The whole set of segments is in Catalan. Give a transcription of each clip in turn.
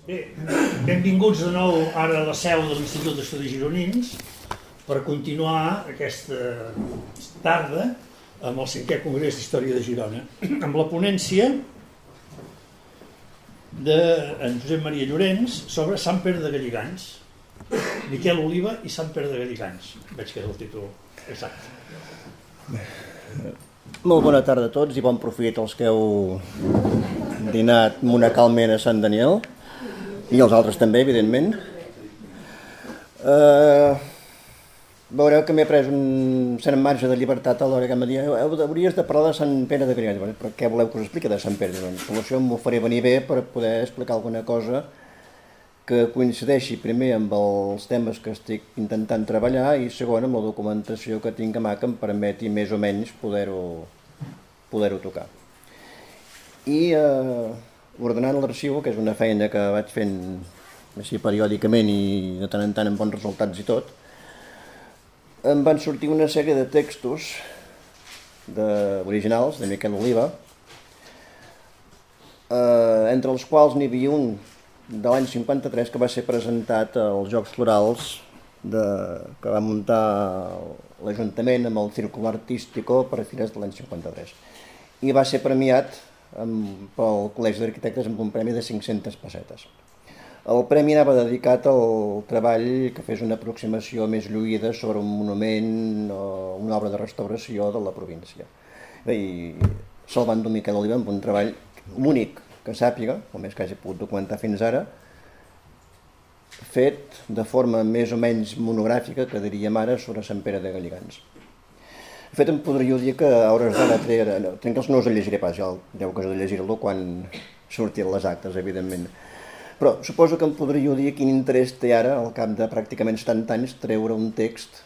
Bé, benvinguts de nou ara a la seu de l'Institut d'Estudis Gironins per continuar aquesta tarda amb el 5è Congrés d'Història de Girona, amb la ponència d'en Josep Maria Llorens sobre Sant Pere de Galligants, Miquel Oliva i Sant Pere de Galligants. Veig que és el títol exacte. Molt bona tarda a tots i bon profit als que heu dinat monacalment a Sant Daniel i els altres també, evidentment. Veureu que m'he pres un cert marge de llibertat a l'hora que em dia hauries de parlar de Sant Pere de Galligants. Per què voleu que us expliqui de Sant Pere? Doncs per això m'ho faré venir bé per poder explicar alguna cosa que coincideixi primer amb els temes que estic intentant treballar i segon amb la documentació que tinc a mà que em permeti més o menys poder-ho tocar. I ordenant l'arxiu, que és una feina que vaig fent així periòdicament i de tant en tant amb bons resultats i tot, em van sortir una sèrie de textos originals de Miquel Oliva, entre els quals n'hi havia un de l'any 53 que va ser presentat als Jocs Florals que va muntar l'Ajuntament amb el Círculo Artístico per a fires de l'any 53 i va ser premiat pel Col·legi d'Arquitectes amb un premi de 500 pessetes. El premi anava dedicat al treball que fes una aproximació més lluïda sobre un monument o una obra de restauració de la província. I se'l va endur Miquel Oliva amb un treball únic que sàpiga, o més que hagi pogut documentar fins ara, fet de forma més o menys monogràfica, que diríem ara, sobre Sant Pere de Galligants. De fet, em podríeu dir que a hores d'ara trenc els no us el llegiré pas, ja deu que de llegir-lo quan surtin les actes, evidentment. Però suposo que em podríeu dir quin interès té ara, al cap de pràcticament 70 anys, treure un text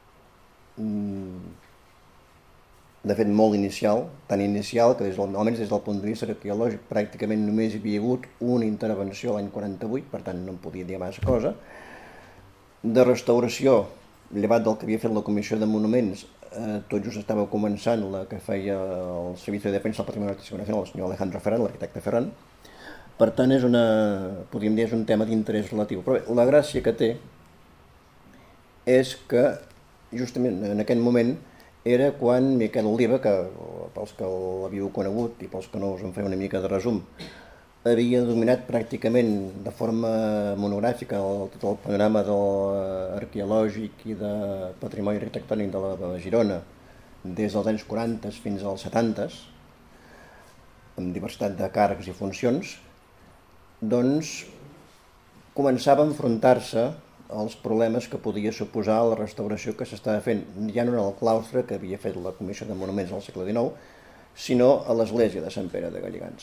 de fet molt inicial, tan inicial que almenys des del punt de vista arqueològic pràcticament només hi havia hagut una intervenció l'any 48, per tant no em podia dir massa cosa, de restauració, llevat del que havia fet la Comissió de Monuments, tot just estava començant la que feia el Servicio de Defensa del Patrimonio Artístico Nacional, el senyor Alejandro Ferran, l'arquitecte Ferran. Per tant, podríem dir, és un tema d'interès relatiu. Però bé, la gràcia que té és que justament en aquest moment era quan Miquel Oliva, que pels que l'havíeu conegut i pels que no us en faré una mica de resum, havia dominat pràcticament de forma monogràfica tot el panorama arqueològic i de patrimoni arquitectònic de la Girona des dels anys 40 fins als 70, amb diversitat de càrrecs i funcions, doncs començava a enfrontar-se als problemes que podia suposar la restauració que s'estava fent, ja no en el claustre que havia fet la Comissió de Monuments al segle XIX, sinó a l'església de Sant Pere de Galligants.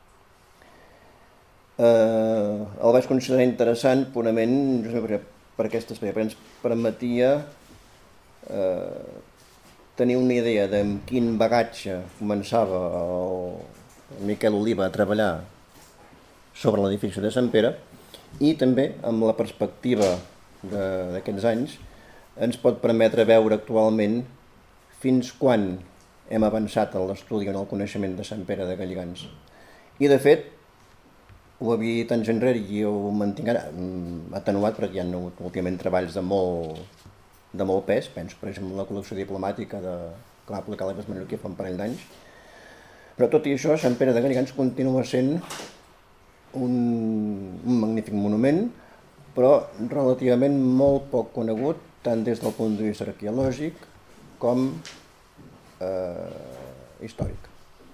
El vaig considerar interessant purament per aquest aspecte, perquè ens permetia tenir una idea de amb quin bagatge començava el Miquel Oliva a treballar sobre l'edifici de Sant Pere i també amb la perspectiva d'aquests anys ens pot permetre veure actualment fins quan hem avançat en l'estudi i en el coneixement de Sant Pere de Galligants. I de fet, ho havia dit anys enrere i ho mantinc ara atenuat perquè hi ha hagut últimament treballs de molt pes, penso per exemple en la col·lecció diplomàtica que va aplicar l'Eves Menorquí fa un parell d'anys, però tot i això Sant Pere de Galligants continua sent un magnífic monument, però relativament molt poc conegut, tant des del punt de vista arqueològic com històric.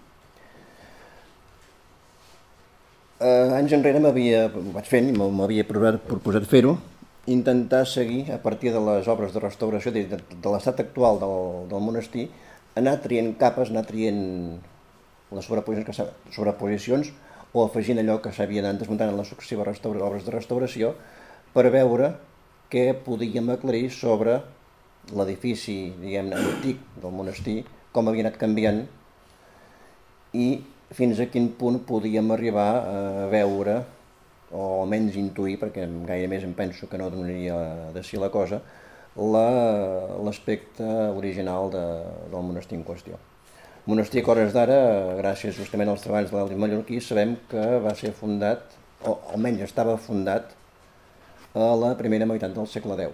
Anys enrere ho vaig fent i m'havia proposat fer-ho, intentar seguir, a partir de les obres de restauració de l'estat actual del monestir, anar traient capes, anar traient les sobreposicions o afegint allò que s'havia anat desmuntant en les successives obres de restauració per veure què podíem aclarir sobre l'edifici, diguem-ne, antic del monestir, com havia anat canviant i fins a quin punt podíem arribar a veure, o almenys intuir, perquè gaire més em penso que no donaria de si la cosa, l'aspecte original del monestir en qüestió. Monestir que a hores d'ara, gràcies justament als treballs de l'Aldi Mallorquí, sabem que va ser fundat o almenys estava fundat a la primera meitat del segle X.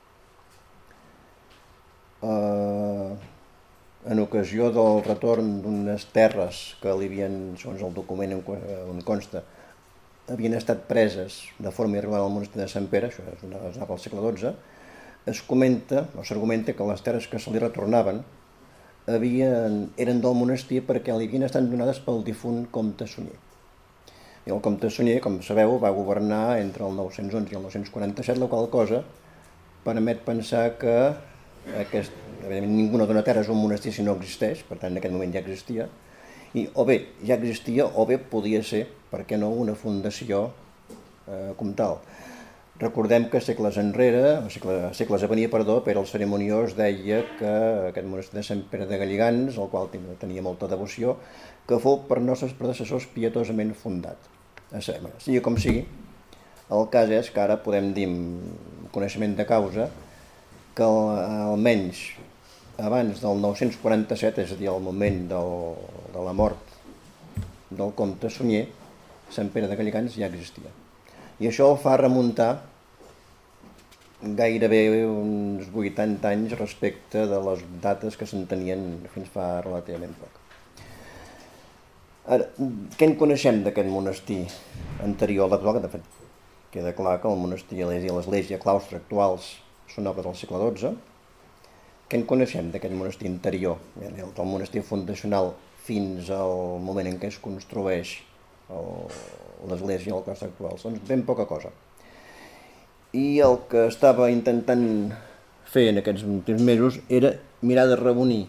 En ocasió del retorn d'unes terres que li havien, segons el document on consta, havien estat preses de forma irregular al monestir de Sant Pere, això es anava al segle XII, es comenta o s'argumenta que les terres que se li retornaven eren del monestir perquè li havien estat donades pel difunt comte Sunyer. I el comte Sunyer, com sabeu, va governar entre el 911 i el 947, la qual cosa permet pensar que ningú no dona terres a un monestir si no existeix, per tant en aquest moment ja existia, i o bé ja existia o bé podia ser, per què no, una fundació com tal. Recordem que segles a venir, Pere el Cerimoniós deia que aquest monestir de Sant Pere de Galligants, al qual tenia molta devoció, que fou per nostres predecessors pietosament fundat. Sigui com sigui, el cas és que ara podem dir amb coneixement de causa que almenys abans del 947, és a dir, al moment de la mort del comte Sunyer, Sant Pere de Galligants ja existia. I això el fa remuntar gairebé uns 80 anys respecte de les dates que se'n tenien fins fa relativament poc. Ara, què en coneixem d'aquest monestir anterior a l'actual? De fet, queda clar que el monestir i l'església claustre actuals són obres del segle XII. Què en coneixem d'aquest monestir interior, del monestir fundacional fins al moment en què es construeix l'església i el claustre actuals? Doncs ben poca cosa. I el que estava intentant fer en aquests últims mesos era mirar de reunir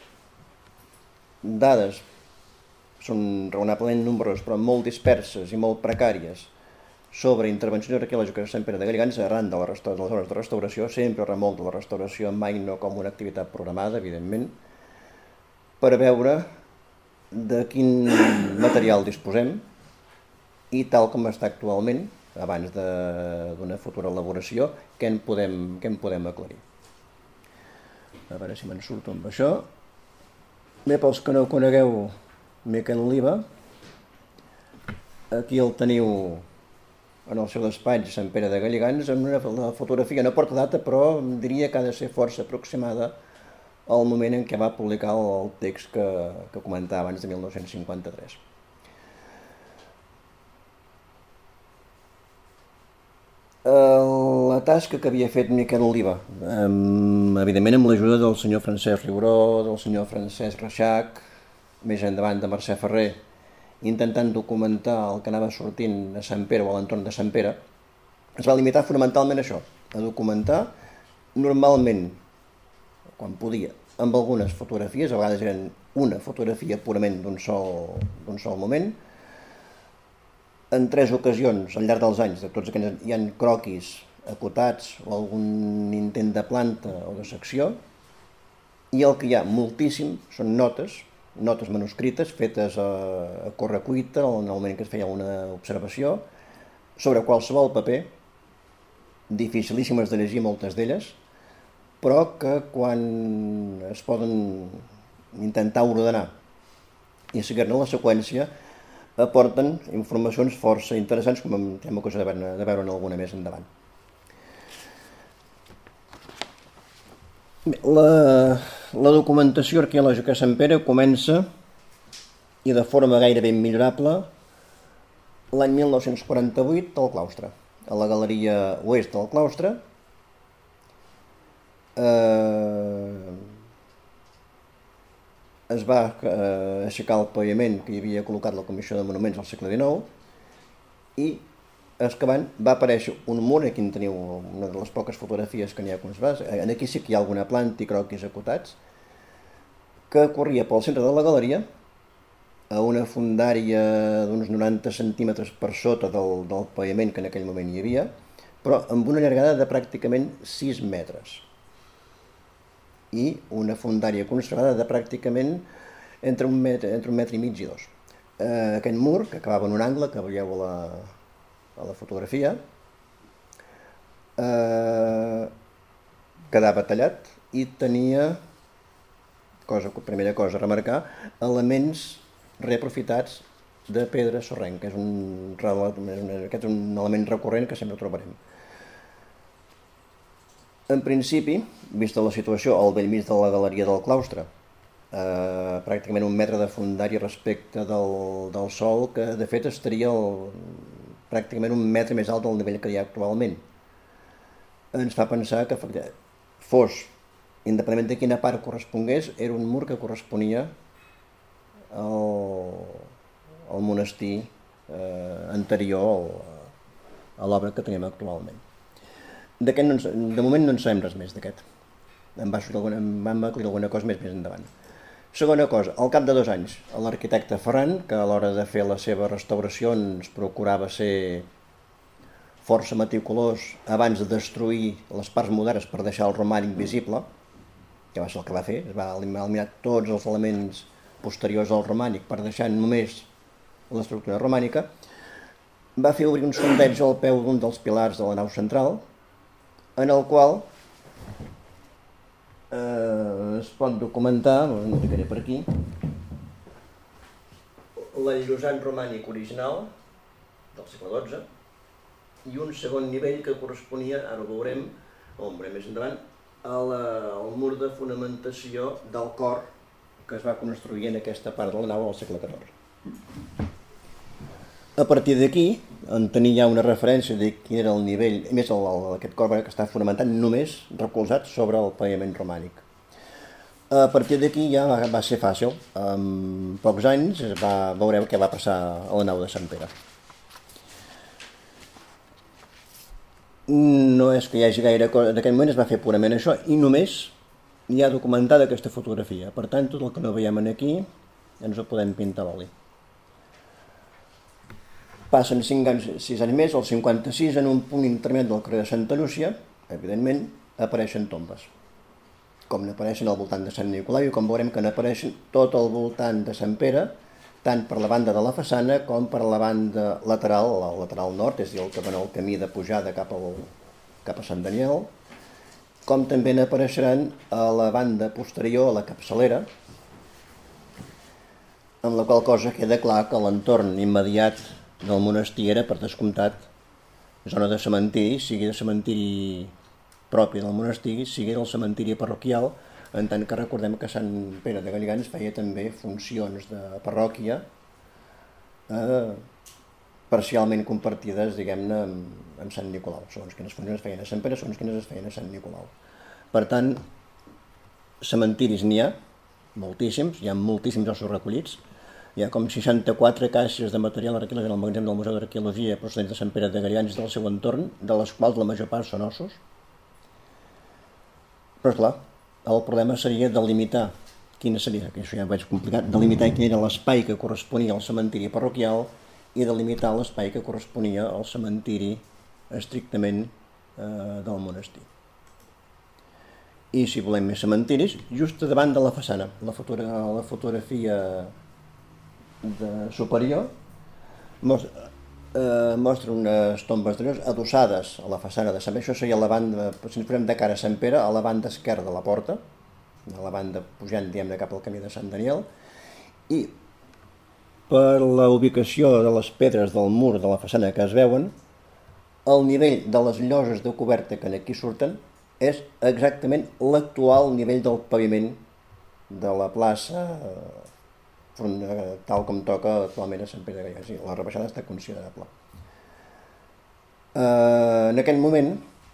dades, són raonablement nombroses però molt disperses i molt precàries, sobre intervencions arqueològiques a Sant Pere de Galligants arran de les obres de restauració, sempre remolc de la restauració, mai no com una activitat programada, evidentment, per veure de quin material disposem i tal com està actualment, abans d'una futura elaboració, què en podem aclarir. A veure si me'n surto amb això. Bé, pels que no conegueu Miquel Oliva, aquí el teniu en el seu despatx Sant Pere de Galligants, amb una fotografia, no porta data, però diria que ha de ser força aproximada al moment en què va publicar el text que comentava abans de 1953. La tasca que havia fet Miquel Oliva, evidentment amb l'ajuda del senyor Francesc Riuró, del senyor Francesc Reixac, més endavant de Mercè Ferrer, intentant documentar el que anava sortint a Sant Pere o a l'entorn de Sant Pere, es va limitar fonamentalment a això, a documentar normalment, quan podia, amb algunes fotografies, a vegades eren una fotografia purament d'un sol moment. En 3 ocasions, al llarg dels anys, de tots aquells, hi ha croquis acotats o algun intent de planta o de secció, i el que hi ha moltíssim són notes manuscrites fetes a correcuita en el moment en què es feia una observació, sobre qualsevol paper, dificilíssimes de llegir moltes d'elles, però que quan es poden intentar ordenar i seguir-ne la seqüència aporten informacions força interessants, com tindrem ocasió de veure en alguna més endavant. Bé, la documentació arqueològica a Sant Pere comença, i de forma gairebé immillorable, l'any 1948 al claustre, a la galeria oest del claustre. Es va aixecar el paviment que hi havia col·locat la Comissió de Monuments al segle XIX i excavant va aparèixer un mur, aquí en teniu una de les poques fotografies que n'hi ha conservades, aquí sí que hi ha alguna planta i croquis acotats, que corria pel centre de la galeria a una fundària d'uns 90 centímetres per sota del paviment que en aquell moment hi havia, però amb una llargada de pràcticament 6 metres. I una fundària conservada de pràcticament entre un metre i mig i 2. Aquest mur, que acabava en un angle, que veieu a la fotografia, quedava tallat i tenia, primera cosa a remarcar, elements reaprofitats de pedra sorrenca. Aquest és un element recurrent que sempre trobarem. En principi, vista la situació al bell mig de la galeria del claustre, pràcticament 1 metre de fondària respecte del sòl, que de fet estaria pràcticament 1 metre més alt del nivell que hi ha actualment. Ens fa pensar que fos, independentment de quina part correspongués, era un mur que corresponia al monestir anterior a l'obra que tenim actualment. De moment no en sabem res més d'aquest. Em va aclarir alguna cosa més endavant. Segona cosa, al cap de 2 anys, l'arquitecte Ferran, que a l'hora de fer les seves restauracions procurava ser força meticulós abans de destruir les parts modernes per deixar el romànic visible, que va ser el que va fer, es va eliminar tots els elements posteriors al romànic per deixar només l'estructura romànica, va fer obrir un sondeig al peu d'un dels pilars de la nau central, en el qual es pot documentar, no ficaré per aquí, l'enllosat romànic original del segle XII i un segon nivell que corresponia, ara ho veurem més endavant, al mur de fonamentació del cor que es va construir en aquesta part de la nau al segle XIV. A partir d'aquí, en tenir ja una referència de quin era el nivell, a més aquest cor que està fonamentat només recolzat sobre el paviment romànic. A partir d'aquí ja va ser fàcil, en pocs anys veureu què va passar a la nau de Sant Pere. No és que hi hagi gaire cosa, en aquell moment es va fer purament això i només hi ha documentada aquesta fotografia. Per tant, tot el que no veiem aquí ens ho podem pintar a l'oli. Passen 6 anys més, el 56, en un punt intermedi del carrer de Santa Llúcia, evidentment, apareixen tombes. Com n'apareixen al voltant de Sant Nicolau i com veurem que n'apareixen tot al voltant de Sant Pere, tant per la banda de la façana com per la banda lateral, el lateral nord, és a dir, el que dona el camí de pujada cap a Sant Daniel, com també n'apareixeran a la banda posterior, a la capçalera, amb la qual cosa queda clar que l'entorn immediat del monestir era, per descomptat, zona de cementiri, sigui de cementiri propi del monestir, sigui del cementiri parroquial, en tant que recordem que Sant Pere de Galligants feia també funcions de parròquia parcialment compartides, diguem-ne, amb Sant Nicolau. Segons quines funcions es feien a Sant Pere, segons quines es feien a Sant Nicolau. Per tant, cementiris n'hi ha, moltíssims, hi ha moltíssims ossos recollits. Hi ha com 64 caixes de material arqueològic al magatzem del Museu d'Arqueologia procedents de Sant Pere de Galligants i del seu entorn, de les quals la major part són ossos. Però, esclar, el problema seria delimitar quina seria, que això ja vaig complicat, delimitar quin era l'espai que corresponia al cementiri parroquial i delimitar l'espai que corresponia al cementiri estrictament del monestir. I si volem més cementiris, just davant de la façana, la fotografia superior mostra unes tombes d'allò adossades a la façana de Sant Pere. Això seria la banda, si ens posem de cara a Sant Pere, a la banda esquerra de la porta, a la banda pujant, diguem-ne, cap al camí de Sant Daniel, i per la ubicació de les pedres del mur de la façana que es veuen, el nivell de les lloses de coberta que aquí surten és exactament l'actual nivell del paviment de la plaça tal com toca actualment a Sant Pere de Galligants. La rebaixada està considerable. En aquell moment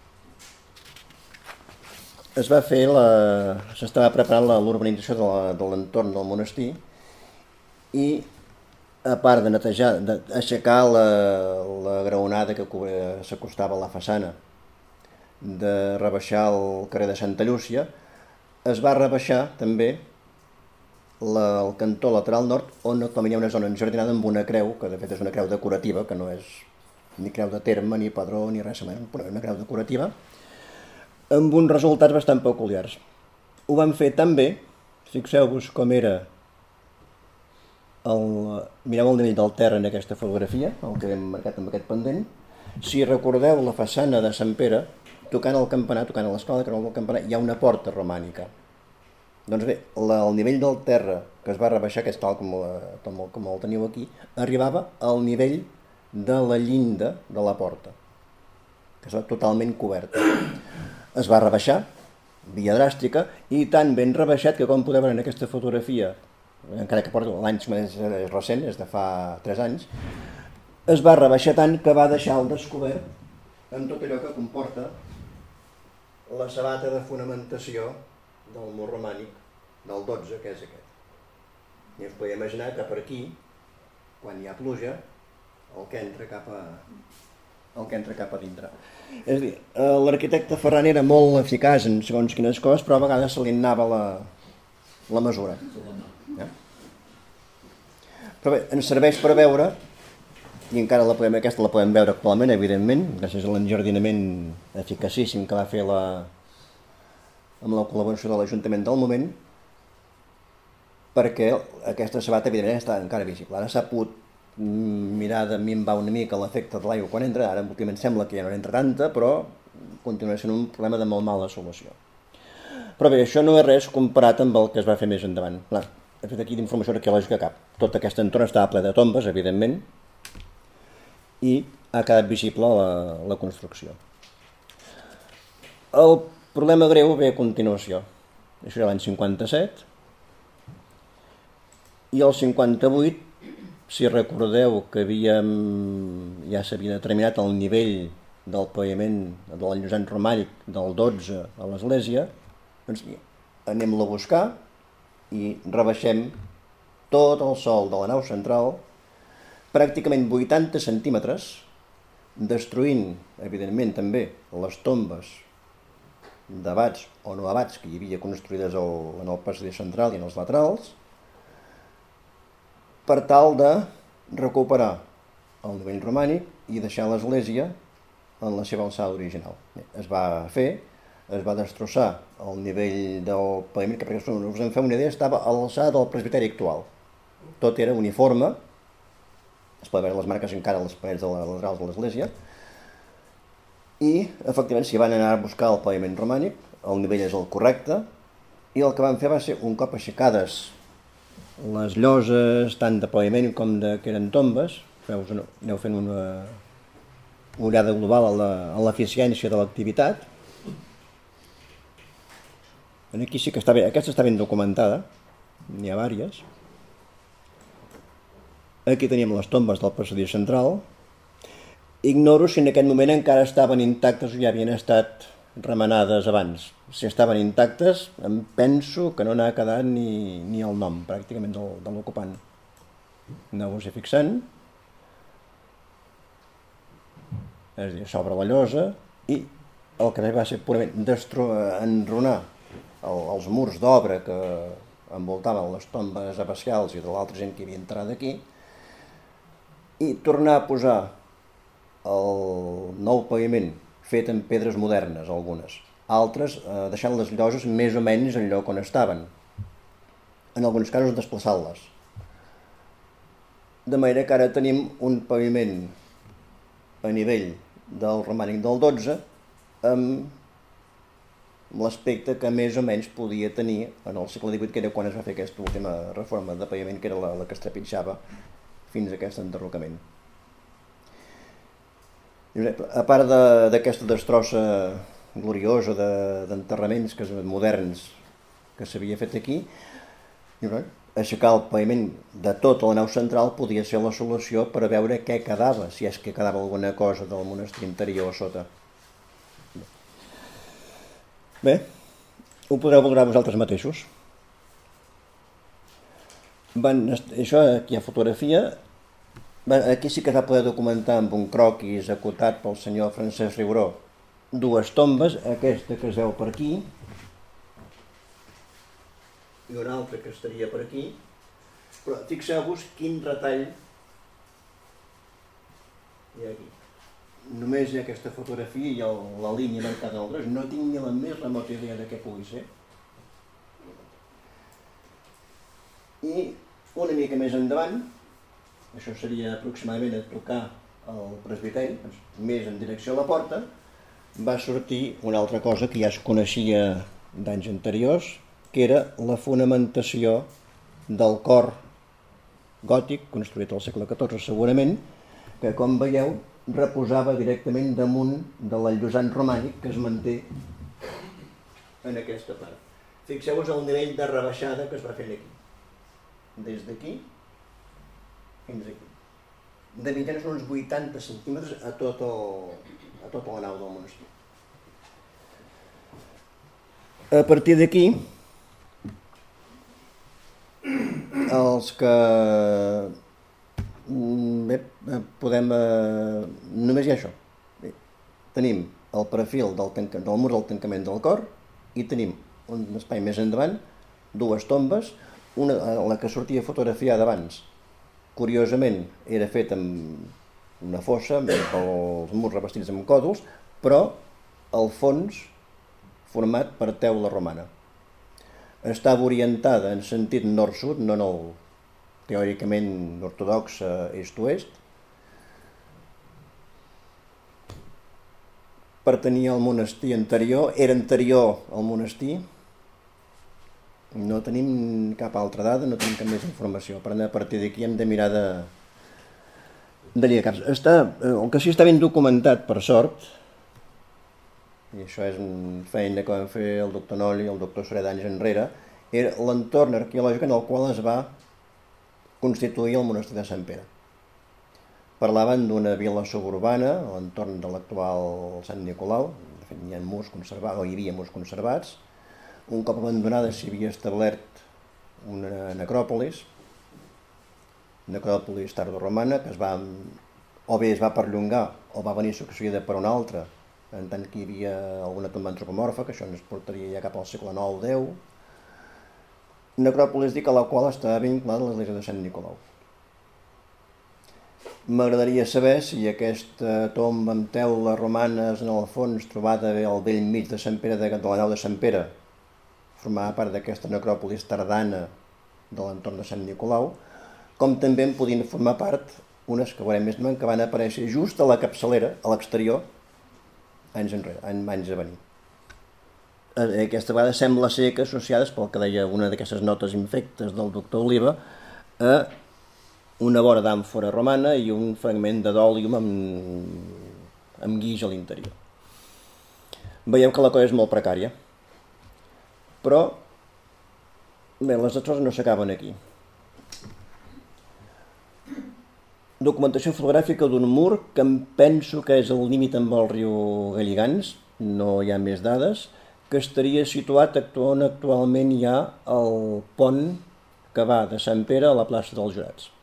s'estava preparant l'urbanització de l'entorn del monestir i, a part de netejar, d'aixecar la graonada que s'acostava a la façana, de rebaixar el carrer de Santa Llúcia, es va rebaixar també el cantó lateral nord, on actualment hi ha una zona enjardinada amb una creu, que de fet és una creu decorativa, que no és ni creu de terme, ni padró, ni res, però és una creu decorativa, amb uns resultats bastant peculiars. Ho van fer tan bé, fixeu-vos com era mireu el nivell del terra en aquesta fotografia, el que hem marcat amb aquest pendent. Si recordeu la façana de Sant Pere, tocant el campanar, tocant a l'escala del campanar, hi ha una porta romànica. Doncs bé, el nivell del terra que es va rebaixar, que és tal com el teniu aquí, arribava al nivell de la llinda de la porta, que estava totalment coberta. Es va rebaixar, via dràstica, i tan ben rebaixat que, com podeu veure en aquesta fotografia, encara que porta l'any és recent, és de fa 3 anys, es va rebaixar tant que va deixar al descobert en tot allò que comporta la sabata de fonamentació del mur romànic del 12, que és aquest. I us podeu imaginar que per aquí, quan hi ha pluja, el que entra cap a dintre. És a dir, l'arquitecte Ferran era molt eficaç en segons quines coses, però a vegades se li anava la mesura. Però bé, ens serveix per veure, i encara aquesta la podem veure actualment, evidentment, gràcies a l'enjardinament eficacíssim que va fer amb la col·laboració de l'Ajuntament del moment, perquè aquesta sabata, evidentment, està encara visible. Ara s'ha pogut mirar de minvar una mica l'efecte de l'aigua quan entra, ara últimament sembla que ja no entra tanta, però continua sent un problema de molt mala solució. Però bé, això no és res comparat amb el que es va fer més endavant. Clar, he fet aquí d'informació arqueològica cap. Tot aquest entorn estava ple de tombes, evidentment, i ha quedat visible la construcció. El problema greu ve a continuació. Això era l'any 57, i el 58, si recordeu que ja s'havia determinat el nivell del paviment de l'enllosant romànic del 12 a l'església, doncs anem-lo a buscar i rebaixem tot el sòl de la nau central, pràcticament 80 centímetres, destruint, evidentment, també les tombes d'abats o no abats que hi havia construïdes en el passadís central i en els laterals, per tal de recuperar el nivell romànic i deixar l'església en la seva alçada original. Es va fer, es va destrossar el nivell del paviment, que perquè us en feu una idea, estava a l'alçada del presbiteri actual. Tot era uniforme, es poden veure les marques encara a les parets laterals de l'església, i efectivament s'hi van anar a buscar el paviment romànic, el nivell és el correcte, i el que van fer va ser, un cop aixecades les lloses tant de paviment com que eren tombes, aneu fent una ullada global a l'eficiència de l'activitat. Aquí sí que està bé, aquesta està ben documentada, n'hi ha diverses. Aquí teníem les tombes del passadís central. Ignoro si en aquest moment encara estaven intactes o ja havien estat remenades abans. Si estaven intactes, em penso que no n'ha quedat ni el nom, pràcticament, de l'ocupant. Aneu-vos fixant. És a dir, s'obre la llosa i el que va ser purament enrunar els murs d'obra que envoltaven les tombes abacials i de l'altra gent que havia entrat aquí i tornar a posar el nou paviment fet amb pedres modernes, algunes. Altres deixant les lloses més o menys en lloc on estaven. En alguns casos desplaçant-les. De manera que ara tenim un paviment a nivell del romànic del 12 amb l'aspecte que més o menys podia tenir en el segle XVIII, que era quan es va fer aquesta última reforma de paviment, que era la que es trepitjava fins a aquest enderrocament. A part d'aquesta destrossa gloriosa d'enterraments moderns que s'havia fet aquí, aixecar el paviment de tota la nau central podia ser la solució per a veure què quedava, si és que quedava alguna cosa del monestir interior a sota. Bé, ho podreu valorar vosaltres mateixos. Això aquí hi ha fotografia. Aquí sí que es va poder documentar amb un croquis acotat pel senyor Francesc Riuró dues tombes, aquesta que es veu per aquí i una altra que estaria per aquí, però fixeu-vos quin retall hi ha aquí. Només hi ha aquesta fotografia i la línia marcada al gros, no tinc ni la més remota idea de què pugui ser. I una mica més endavant, això seria aproximadament a tocar el presbiteri, més en direcció a la porta, va sortir una altra cosa que ja es coneixia d'anys anteriors, que era la fonamentació del cor gòtic, construït al segle XIV segurament, que com veieu reposava directament damunt de l'enllosant romànic que es manté en aquesta part. Fixeu-vos el nivell de rebaixada que es va fer aquí. Des d'aquí fins aquí. De mitjana són uns 80 centímetres a tota la nau del monestir. A partir d'aquí, els que podem... només hi ha això. Tenim el perfil del mur del tancament del cor i tenim un espai més endavant, dues tombes, la que sortia fotografiada abans. Curiosament era fet amb una fossa, amb els murs revestits amb còdols, però el fons format per teula romana. Estava orientada en sentit nord-sud, no en el teòricament ortodox est-oest. Pertanyia al monestir anterior, era anterior al monestir. No tenim cap altra dada, no tenim cap més informació. Per anar a partir d'aquí hem de mirar de lligar caps. El que sí està ben documentat, per sort, i això és una feina que van fer el doctor Noli i el doctor Soler d'anys enrere, era l'entorn arqueològic en el qual es va constituir el monestir de Sant Pere. Parlaven d'una vila suburbana a l'entorn de l'actual Sant Nicolau. De fet, hi ha murs conservats, o hi havia murs conservats. Un cop abandonada s'hi havia establert una necròpolis tardoromana, que o bé es va perllongar o va venir succeïda per una altra, en tant que hi havia alguna tomba antropomorfa, que això ens portaria ja cap al segle IX o X. Necròpolis, dic, a la qual estava vinculada a l'església de Sant Nicolau. M'agradaria saber si aquesta tomba amb teules romanes en el fons, trobada al bell mig de Sant Pere, de la nau de Sant Pere, formava part d'aquesta necròpolis tardana de l'entorn de Sant Nicolau, com també en podien formar part unes que veurem més endavant, que van aparèixer just a la capçalera, a l'exterior, anys a venir. Aquesta vegada sembla ser que associades, pel que deia una d'aquestes notes infectes del doctor Oliva, a una vora d'àmfora romana i un fragment de dòlium amb guix a l'interior. Veieu que la cosa és molt precària. Però, bé, les coses no s'acaben aquí. Documentació fotogràfica d'un mur que em penso que és el límit amb el riu Galligants, no hi ha més dades, que estaria situat on actualment hi ha el pont que va de Sant Pere a la plaça dels Jurats.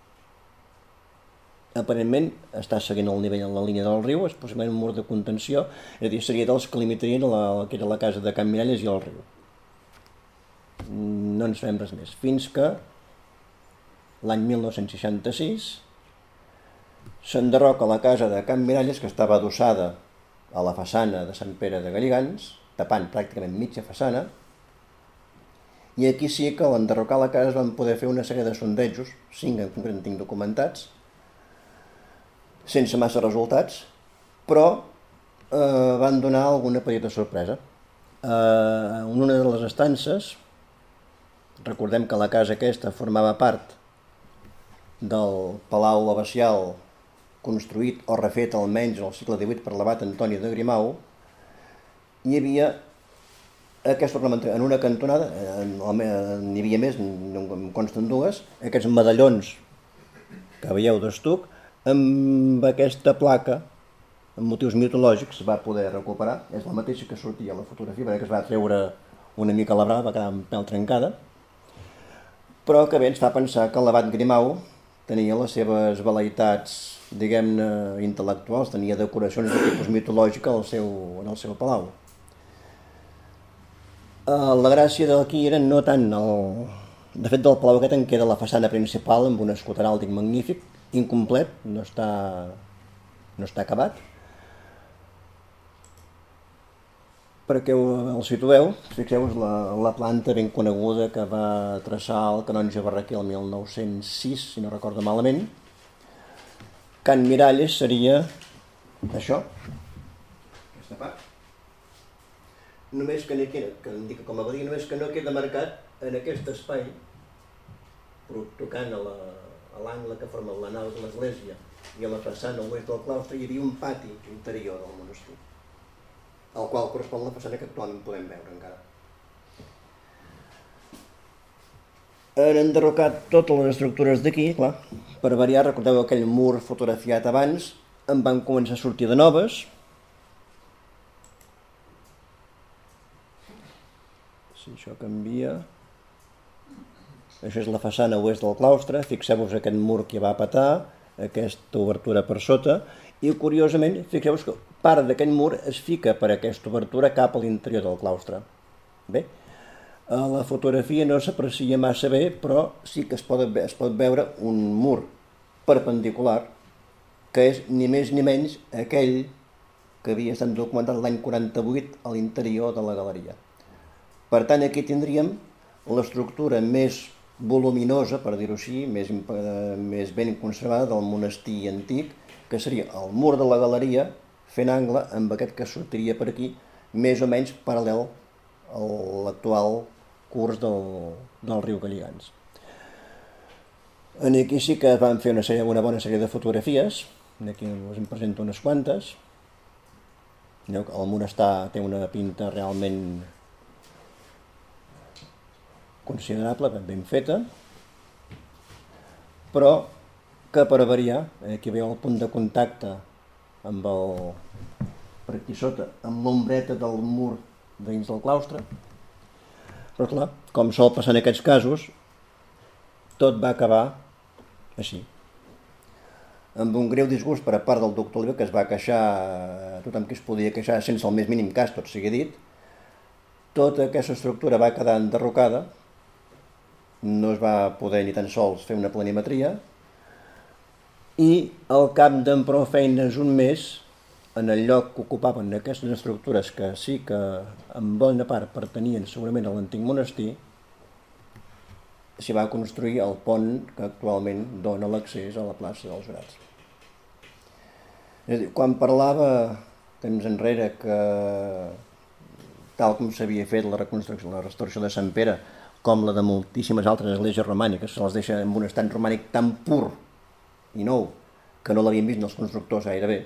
Aparentment està seguint el nivell en la línia del riu, és possiblement un mur de contenció, és a dir, seria dels que limitarien el que era la casa de Can Miralles i el riu. No en sabem res més, fins que l'any 1966 s'enderroca la casa de Can Miralles, que estava adossada a la façana de Sant Pere de Galligants, tapant pràcticament mitja façana, i aquí sí que a l'enderrocar la casa es van poder fer una sèrie de sondejos, 5 en concret en tinc documentats, sense massa resultats, però van donar alguna petita sorpresa. En una de les estances, recordem que la casa aquesta formava part del palau abacial construït o refet almenys en el segle XVIII per l'abat Antoni de Grimau. Hi havia aquesta ornamentació, en una cantonada, n'hi havia més, em consten dues, aquests medallons que veieu d'estuc, amb aquesta placa, amb motius mitològics, es va poder recuperar. És la mateixa que sortia a la fotografia, perquè es va treure una mica a la brava, va quedar un pèl trencada, però que bé ens fa pensar que l'abat Grimau tenia les seves vel·leïtats, diguem-ne, intel·lectuals, tenia decoracions de tipus mitològic en el seu palau. La gràcia d'aquí era no tant de fet, del palau aquest en queda la façana principal amb un escut heràldic magnífic, incomplet, no està acabat. Perquè el situeu, fixeu-vos la planta ben coneguda que va traçar el canonge Barraquer el 1906, si no recordo malament. Can Miralles seria això, aquesta part. només que indica com a badia, només que no queda marcat en aquest espai, tocant a l'angle que forma la nau de l'església i a la façana oest del claustre, hi havia un pati interior del monestir, al qual correspon la façana que actualment podem veure encara. Han enderrocat totes les estructures d'aquí, clar, per variar, recordeu aquell mur fotografiat abans, en van començar a sortir de noves. Si això canvia... Això és la façana oest del claustre, fixeu-vos aquest mur que va petar, aquesta obertura per sota, i curiosament, fixeu-vos que part d'aquest mur es fica per aquesta obertura cap a l'interior del claustre. Bé, a la fotografia no s'aprecia massa bé, però sí que es pot veure un mur perpendicular, que és ni més ni menys aquell que havia estat documentat l'any 48 a l'interior de la galeria. Per tant, aquí tindríem l'estructura més voluminosa, per dir-ho així, més ben conservada del monestir antic, que seria el mur de la galeria fent angle amb aquest que sortiria per aquí, més o menys paral·lel a l'actual curs del riu Galligants. Aquí sí que vam fer una bona sèrie de fotografies, aquí us en presento unes quantes. El mur té una pinta realment considerable, ben feta, però que per variar, aquí veieu el punt de contacte amb per aquí sota, amb l'ombreta del mur dins del claustre. Però clar, com sol passar en aquests casos, tot va acabar així. Amb un greu disgust per a part del doctor Oliva, que es va queixar, tothom que es podia queixar sense el més mínim cas, tot sigui dit, tota aquesta estructura va quedar enderrocada, no es va poder ni tan sols fer una planimetria, i al cap d'en prou feines un mes, en el lloc que ocupaven aquestes estructures que sí que en bona part pertanyen segurament a l'antic monestir, s'hi va construir el pont que actualment dona l'accés a la plaça dels Jurats. És a dir, quan parlava temps enrere que tal com s'havia fet la restauració de Sant Pere, com la de moltíssimes altres esglésies romàniques, se les deixa en un estat romànic tan pur i nou que no l'havien vist els constructors gairebé.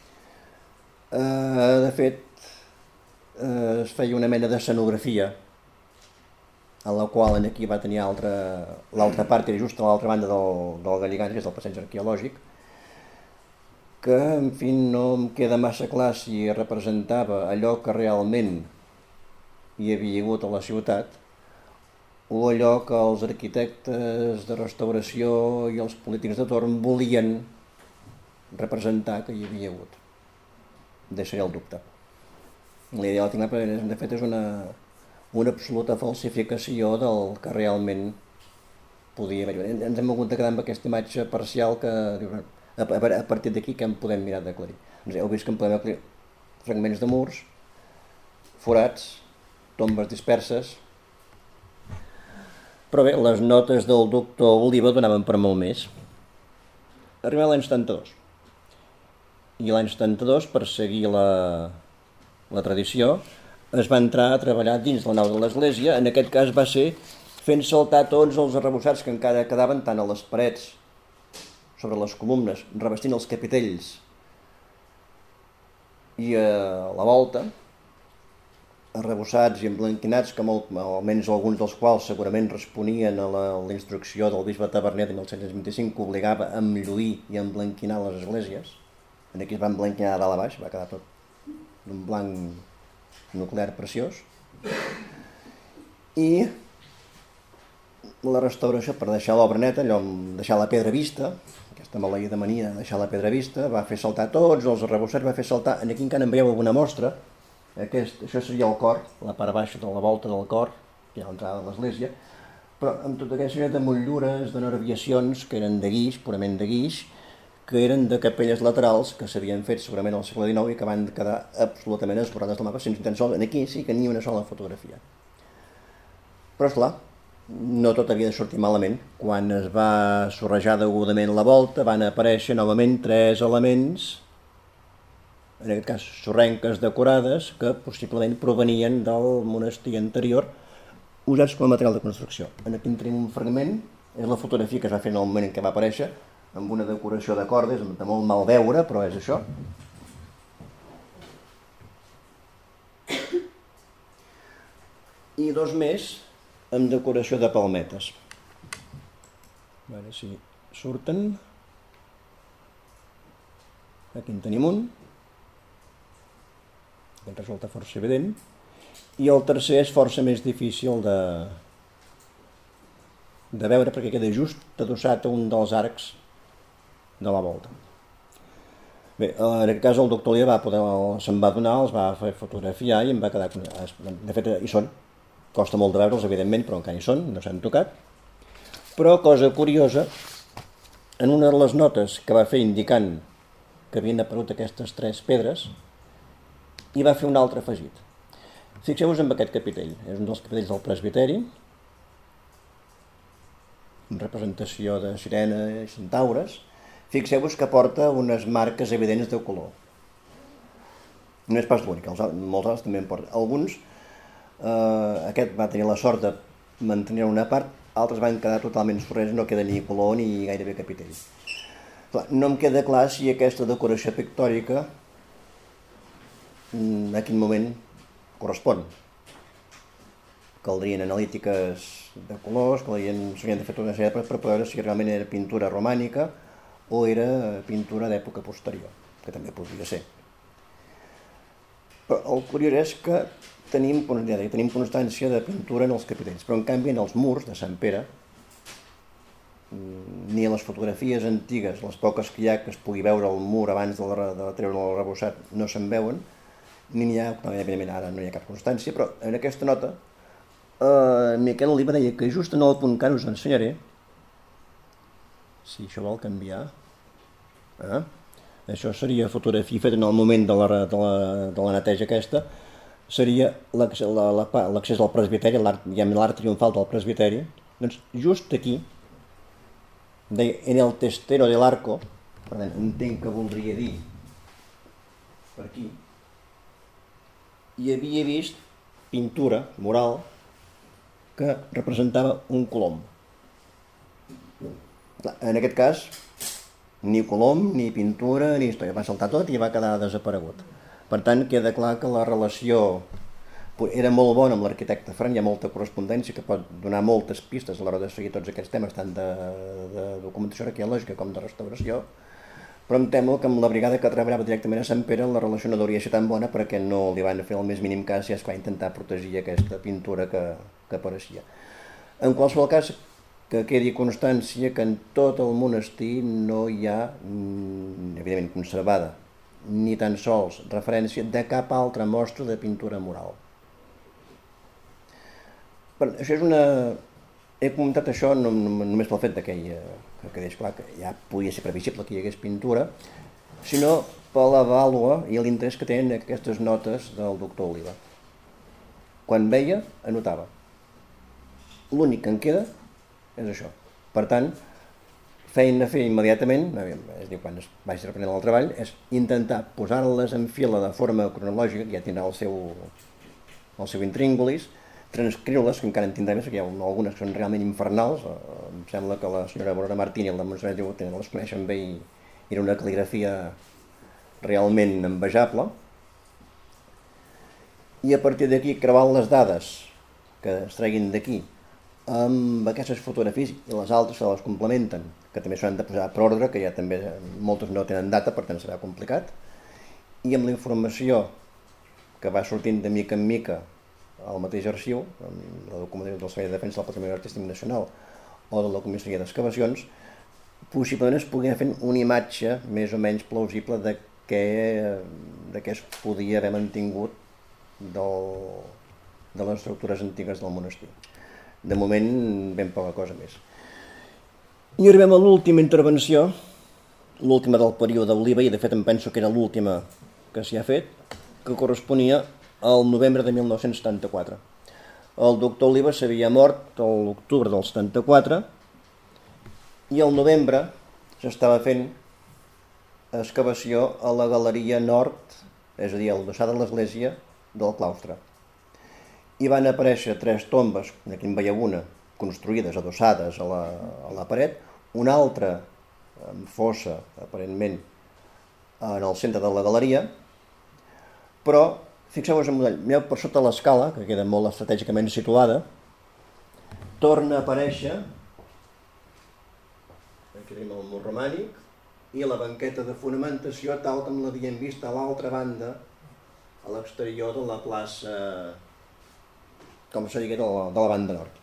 De fet, es feia una mena d'escenografia a la qual aquí va tenir l'altra part, era just a l'altra banda del Galligants, que és el passeig arqueològic, que, en fi, no em queda massa clar si representava allò que realment hi havia hagut a la ciutat o allò que els arquitectes de restauració i els polítics de torn volien representar que hi havia hagut. Deixaré el dubte. La idea de tinc, de fet, és una absoluta falsificació del que realment podia haver. Ens hem hagut de quedar amb aquesta imatge parcial que a partir d'aquí que en podem mirar d'aclarir. Heu vist que en podem aclarir fragments de murs, forats, tombes disperses, però bé, les notes del doctor Oliva donaven per molt més. Arribem a l'any 72. I l'any 72, per seguir la tradició, es va entrar a treballar dins la nau de l'església. En aquest cas va ser fent saltar tots els arrebossats que encara quedaven tant a les parets, sobre les columnes, revestint els capitells i a la volta, arrebossats i emblanquinats, que almenys alguns dels quals segurament responien a la instrucció del bisbe Taverner de 1725, que obligava a embellir i a emblanquinar les esglésies. Aquí es va emblanquinar de dalt a baix, va quedar tot d'un blanc nuclear preciós. I la restauració, per deixar l'obra neta, allò, deixar la pedra vista, aquesta maleïda mania de deixar la pedra vista, va fer saltar tots els arrebossats, va fer saltar, aquí encara en veieu alguna mostra. Això seria el cor, la part baixa de la volta del cor, que hi ha l'entrada de l'església, però amb tota aquesta sèrie de motllures, de nerviacions, que eren de guix, purament de guix, que eren de capelles laterals, que s'havien fet segurament al segle XIX i que van quedar absolutament esborrades del mapa, sense ni tan sols, aquí sí que ni una sola fotografia. Però esclar, no tot havia de sortir malament. Quan es va sorrejar degudament la volta, van aparèixer novament 3 elements en aquest cas sorrenques decorades, que possiblement provenien del monestir anterior, usats com a material de construcció. Aquí en tenim un fragment, és la fotografia que es va fer en el moment en què va aparèixer, amb una decoració de cordes, de molt mal veure, però és això. I dos més amb decoració de palmetes. A veure si surten. Aquí en tenim un. Aquest resulta força evident. I el tercer és força més difícil de veure perquè queda just adossat a un dels arcs de la volta. Bé, en aquest cas el doctor Lia se'n va donar, els va fer fotografiar i em va quedar... De fet, hi són. Costa molt de veure'ls, evidentment, però encara hi són, no s'han tocat. Però, cosa curiosa, en una de les notes que va fer indicant que havien aparegut aquestes tres pedres, hi va fer un altre afegit. Fixeu-vos en aquest capitell, és un dels capitells del presbiteri, amb representació de sirena i centaures. Fixeu-vos que porta unes marques evidents de color. No és pas l'únic, molts altres també en porten. Alguns, aquest va tenir la sort de mantenir una part, altres van quedar totalment sorrents, no queda ni color ni gairebé capitell. Clar, no em queda clar si aquesta decoració pictòrica a quin moment correspon. Caldrien analítiques de colors, s'haurien de fer tota una sèrie per veure si realment era pintura romànica o era pintura d'època posterior, que també podria ser. Però el curiós és que tenim constància de pintura en els capitells, però en canvi en els murs de Sant Pere, ni a les fotografies antigues, les poques que hi ha que es pugui veure el mur abans de treure el rebossat, no se'n veuen, ni n'hi ha, evidentment ara no hi ha cap constància, però en aquesta nota Miquel Oliva deia que just en el punt que us ensenyaré, si això vol canviar, això seria fotografia feta en el moment de la neteja aquesta, seria l'accés al presbiteri, l'arc triomfal del presbiteri. Doncs just aquí, en el testero de l'arco, per tant, entenc que voldria dir per aquí, hi havia vist pintura mural que representava un colom. En aquest cas, ni colom, ni pintura, ni història. Va saltar tot i va quedar desaparegut. Per tant, queda clar que la relació era molt bona amb l'arquitecte Ferran, hi ha molta correspondència que pot donar moltes pistes a l'hora de seguir tots aquests temes, tant de documentació arqueològica com de restauració, però em temo que amb la brigada que treballava directament a Sant Pere la relació no hauria ser tan bona perquè no li van fer el més mínim cas i es va intentar protegir aquesta pintura que apareixia. En qualsevol cas, que quedi constància que en tot el monestir no hi ha, evidentment conservada, ni tan sols referència de cap altra mostra de pintura mural. Però això és una... He comentat això només pel fet que quedés clar que ja podia ser previsible que hi hagués pintura, sinó per la vàlua i l'interès que tenen aquestes notes del doctor Oliva. Quan veia, anotava. L'únic que en queda és això. Per tant, feina a fer immediatament, és a dir, quan es vagi reprenent el treball, és intentar posar-les en fila de forma cronològica, que ja tindrà el seu intríngulis, transcriure-les, que encara en tindrà més, perquè hi ha algunes que són realment infernals. Em sembla que la senyora Morona Martín i el de Montserrat Diu les coneixen bé i era una cal·ligrafia realment envejable. I a partir d'aquí, creuant les dades que es treguin d'aquí, amb aquestes fotografies i les altres que les complementen, que també s'han de posar per ordre, que ja també moltes no tenen data, per tant serà complicat, i amb la informació que va sortint de mica en mica al mateix arxiu, amb la documentació del Servei de Defensa del Patrimoni Artístic Nacional o de la Comissaria d'Excavacions, possiblement es podia fer una imatge més o menys plausible de què es podia haver mantingut de les estructures antigues del monestir. De moment, ben poca cosa més. I arribem a l'última intervenció, l'última del període Oliva, i de fet em penso que era l'última que s'hi ha fet, que corresponia al novembre de 1974. El doctor Oliva s'havia mort l'octubre del 74 i al novembre s'estava fent excavació a la galeria nord és a dir, l'adossada de l'església del claustre. I van aparèixer 3 tombes, aquí en veieu una, construïdes, adossades a la paret, una altra amb fossa, aparentment, en el centre de la galeria, però fixeu-vos en un mireu per sota l'escala, que queda molt estratègicament situada, torna a aparèixer, aquí tenim el mur romànic, i la banqueta de fonamentació tal com l'havíem vist a l'altra banda, a l'exterior de la plaça, com se digui, de la banda nord.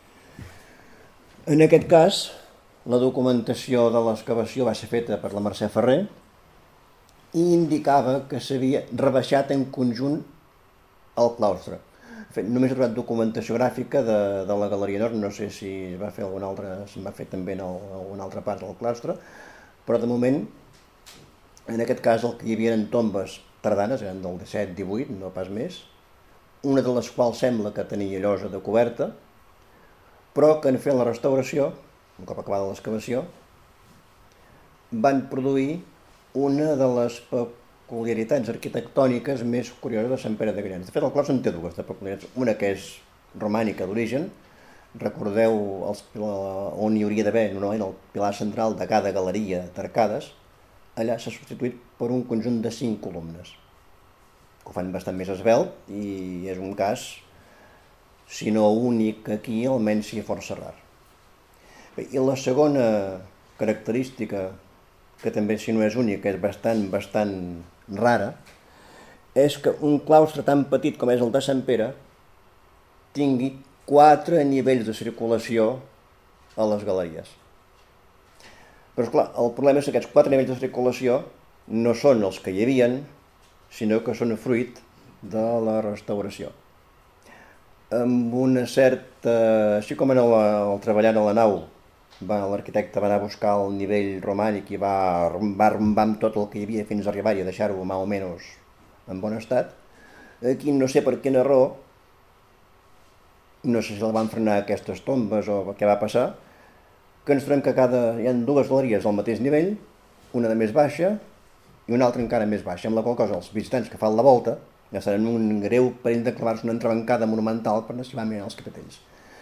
En aquest cas, la documentació de l'excavació va ser feta per la Mercè Ferrer i indicava que s'havia rebaixat en conjunt el claustre. De fet, només he trobat documentació gràfica de la Galeria Nord, no sé si es va fer alguna altra, si va fer també en alguna altra part del claustre, però de moment, en aquest cas, el que hi havia eren tombes tardanes, eren del 17-18, no pas més, una de les quals sembla que tenia llosa de coberta, però que en fer la restauració, un cop acabada l'excavació, van produir una de les peculiaritats arquitectòniques més curioses de Sant Pere de Gallians. De fet, el claustre en té dues de peculiaritats. Una que és romànica d'origen, recordeu on hi hauria d'haver normalment el pilar central de cada galeria d'arcades, allà s'ha substituït per un conjunt de 5 columnes, que ho fan bastant més esvelt i és un cas, si no únic aquí, almenys si força rar. Bé, i la segona característica, que també si no és única, és bastant rara, és que un claustre tan petit com és el de Sant Pere tingui 4 nivells de circulació a les galeries. Però esclar, el problema és que aquests 4 nivells de circulació no són els que hi havien, sinó que són fruit de la restauració. Amb una certa... Així com en el treballant a la nau, l'arquitecte va anar a buscar el nivell romànic i va arrombar amb tot el que hi havia fins a arribar i a deixar-ho més o menys en bon estat. Aquí no sé per quina raó, no sé si la van frenar aquestes tombes o què va passar, que ens trobem que hi ha 2 galeries al mateix nivell, una de més baixa i una altra encara més baixa, amb la qual cosa els visitants que fan la volta ja seran un greu perill de clavar-se una entrebancada monumental per anar mirant els capitells.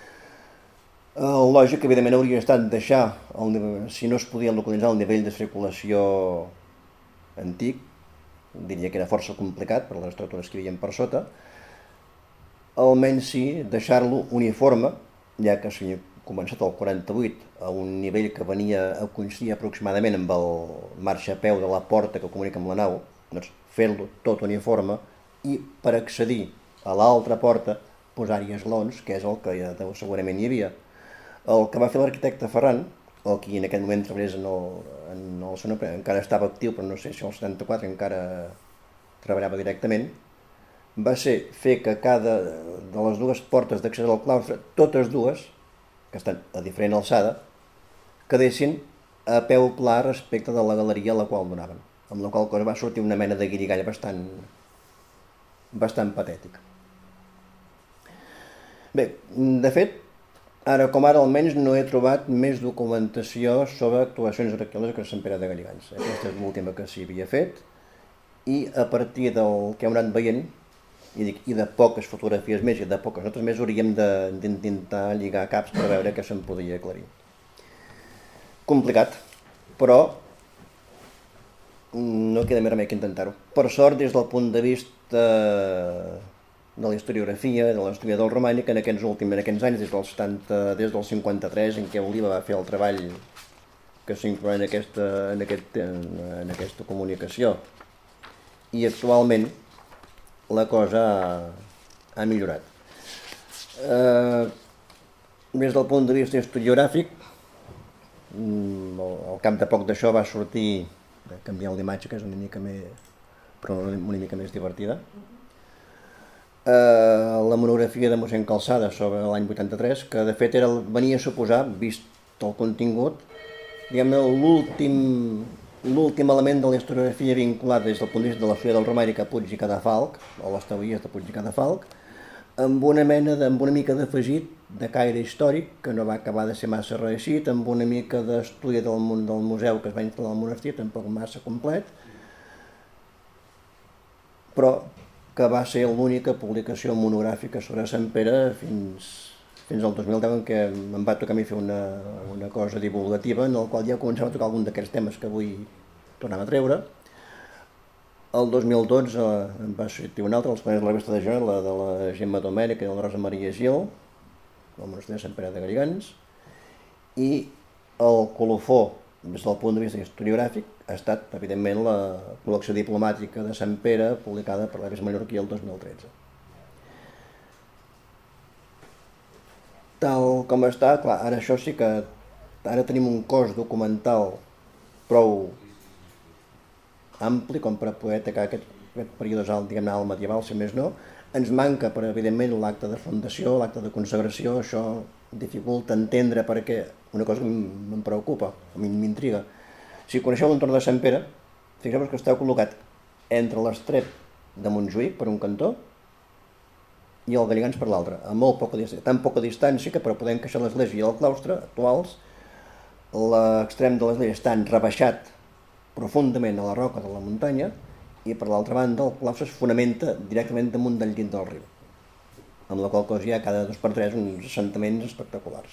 El lògic, evidentment, hauria estat deixar, si no es podia localitzar el nivell de circulació antic, diria que era força complicat per les estructures que hi havia per sota, almenys sí deixar-lo uniforme, ja que s'havia començat el 48 a un nivell que venia a coincidir aproximadament amb el marxapeu de la porta que comunica amb la nau, doncs fer-lo tot uniforme i per accedir a l'altra porta posar-hi esglaons, que és el que segurament hi havia. El que va fer l'arquitecte Ferran, o qui en aquell moment treballés en el Son, encara estava actiu, però no sé si al 74 encara treballava directament, va ser fer que cada de les 2 portes d'accés al claustre, totes 2, que estan a diferent alçada, quedessin a peu pla respecte de la galeria a la qual donaven, amb la qual cosa va sortir una mena de guirigall bastant patètic. Bé, de fet, ara com ara almenys no he trobat més documentació sobre actuacions arqueològiques a Sant Pere de Galligants. Aquesta és l'última que s'hi havia fet i a partir del que hem anat veient i de poques fotografies més i de poques notes més hauríem d'intentar lligar caps per veure què se'n podia aclarir. Complicat, però no queda més remei que intentar-ho. Per sort, des del punt de vista de la historiografia, de l'estudi del romànic, en aquests anys, des del 53, en què Oliva va fer el treball que s'inclou en aquesta comunicació, i actualment la cosa ha millorat. Des del punt de vista historiogràfic, al cap de poc d'això va sortir, canviant l'imatge, que és una mica més divertida, la monografia de mossèn Calçada sobre l'any 83, que de fet venia a suposar, vist el contingut, diguem-ne, l'últim element de la historiografia vinculat des del punt de vista de l'estudi del romànic a Puig i Cadafalch, o les teories de Puig i Cadafalch, amb una mica d'afegit de caire històric, que no va acabar de ser massa reeixit, amb una mica d'estudi del museu que es va instal·lar al monestir, tampoc massa complet, però que va ser l'única publicació monogràfica sobre Sant Pere fins al 2010, en què em va tocar a mi fer una cosa divulgativa en el qual ja començava a tocar algun d'aquests temes que avui tornem a treure. El 2012 em va sortir una altra, els Planets de la Revista de Girona, la de la Gemma Domènech i de la Rosa Maria Gil, el monestir de Sant Pere de Garrigans, i el colofó, des del punt de vista historiogràfic, ha estat, evidentment, la col·lecció diplomàtica de Sant Pere, publicada per l'Ares Mallorquí el 2013. Tal com està, clar, ara això sí que ara tenim un cos documental prou ampli com per poder atacar aquest període diguem-ne alt medieval, si més no. Ens manca, però evidentment, l'acte de fundació, l'acte de consagració, això dificulta entendre perquè una cosa que em preocupa, a mi m'intriga. Si coneixeu l'entorn de Sant Pere, fixeu-vos que està col·locat entre l'Estret de Montjuïc per un cantó i el Garrigans per l'altre, a molt poca distància, tan poca distància que per poder encaixar l'església i el claustre actuals, l'extrem de l'església està rebaixat profundament a la roca de la muntanya i per l'altra banda el claustre es fonamenta directament damunt del llit del riu, amb la qual cosa hi ha cada 2x3 uns assentaments espectaculars.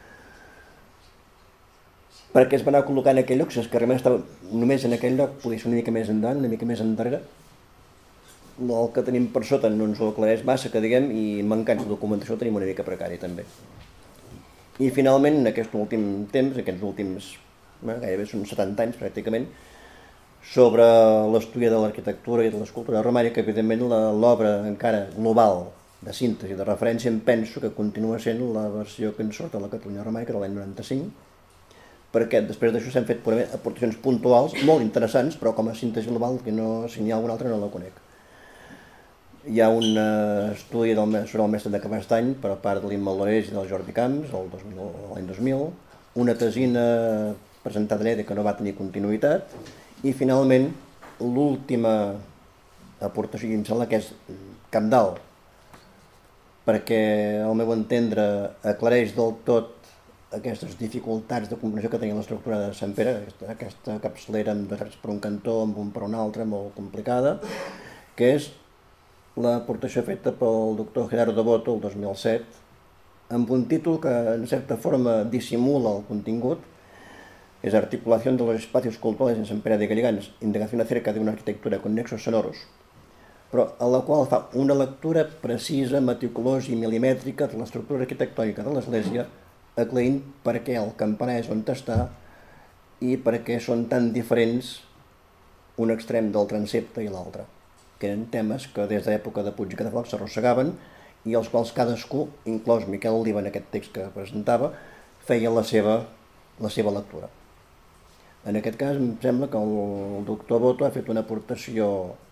Perquè es va anar col·locant en aquell lloc, si és que realment estava només en aquell lloc, podia ser una mica més endavant, una mica més endarrere. El que tenim per sota no ens ho aclareix massa, que diguem, i mancant de documentació tenim una mica precari també. I finalment, en aquest últim temps, aquests últims, gairebé són 70 anys pràcticament, sobre l'estudi de l'arquitectura i de l'escultura romànica, evidentment l'obra encara global de síntesi, de referència, em penso que continua sent la versió que ens surt a la Catalunya romànica de l'any 95, perquè després d'això s'han fet aportacions puntuals molt interessants, però com a síntesi global, que no, si n'hi ha alguna altra no la conec. Hi ha un estudi sobre el mestre de Cabestany per part de l'Imma Loreix i del Jordi Camps l'any 2000, una tesina presentada a l'EDE que no va tenir continuïtat, i finalment l'última aportació, em sembla que és cabdal, perquè al meu entendre aclareix del tot aquestes dificultats de comprensió que tenia l'estructura de Sant Pere, aquesta capçalera amb dos arcs per un cantó, amb un per un altre, molt complicada, que és l'aportació feta pel doctor Gerardo Boto el 2007, amb un títol que en certa forma dissimula el contingut, és Articulación de los espacios culturales en Sant Pere de Garrigans, indagación acerca de una arquitectura con nexos sonoros, però a la qual fa una lectura precisa, meticulosa i milimètrica de l'estructura arquitectònica de l'església, aclarint per què el campanar és on està i per què són tan diferents un extrem del transsepte i l'altre, que eren temes que des de l'època de Puig i Cadafalch s'arrossegaven i els quals cadascú, inclòs Miquel Oliva en aquest text que presentava, feia la seva lectura. En aquest cas em sembla que el doctor Boto ha fet una aportació,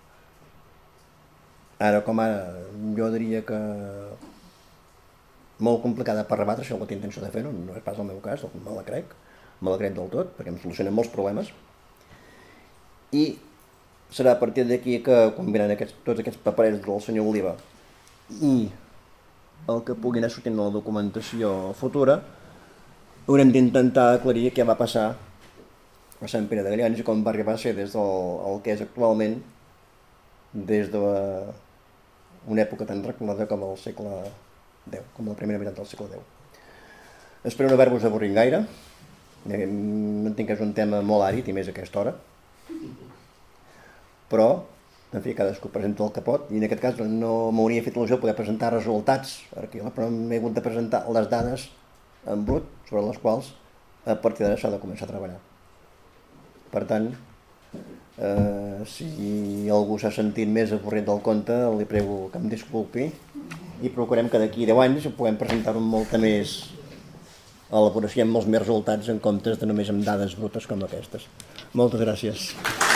ara com ara, jo diria que molt complicada per rebatre, si algú té intenció de fer-ho, no és pas el meu cas, me la crec del tot, perquè em solucionen molts problemes, i serà a partir d'aquí que combinant tots aquests paperets del senyor Oliva i el que pugui anar sortint de la documentació futura, haurem d'intentar aclarir què va passar a Sant Pere de Garrigans i com va arribar a ser des del que és actualment, des d'una època tan reculada com el segle X, com la primera meitat del segle X. Espero no haver-vos avorrit gaire, entenc que és un tema molt àrid i més a aquesta hora, però, en fi, cadascú presenta el que pot, i en aquest cas no m'hauria fet il·lusió poder presentar resultats, però m'he hagut de presentar les dades en brut sobre les quals a partir d'ara s'ha de començar a treballar. Per tant, si algú s'ha sentit més avorrit del compte, li prego que em disculpi i procurem que d'aquí 10 anys puguem presentar-ho amb molta més elaboració i amb molts més resultats en comptes de només amb dades brutes com aquestes. Moltes gràcies.